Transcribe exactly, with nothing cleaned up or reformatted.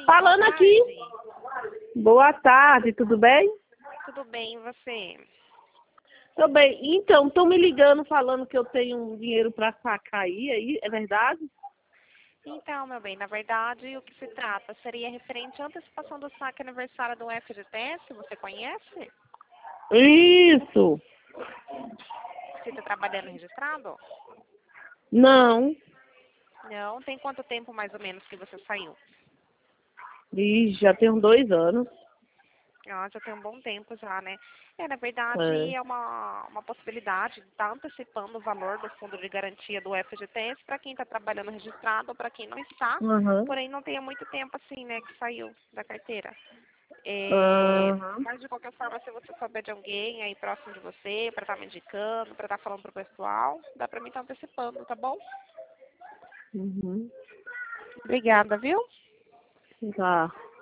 Falando boa aqui. tarde. Boa tarde, tudo bem? Tudo bem, e você? Tô bem. Então, estão me ligando falando que eu tenho um dinheiro para sacar aí, aí, é verdade? Então, meu bem, na verdade, o que se trata seria referente à antecipação do saque aniversário do F G T S, você conhece? Isso. Você está trabalhando registrado? Não. Não, tem quanto tempo mais ou menos que você saiu? Ih, já tem uns dois anos. Ah, já tem um bom tempo já, né? É, na verdade, É. é uma, uma possibilidade de estar antecipando o valor do fundo de garantia do F G T S para quem está trabalhando registrado ou para quem não está, Aham. porém não tenha muito tempo assim, né, que saiu da carteira. É, Aham. mas de qualquer forma, se você souber de alguém aí próximo de você, para estar me indicando, para estar falando pro pessoal, dá para mim estar antecipando, tá bom? Uhum. Obrigada, viu? Tá.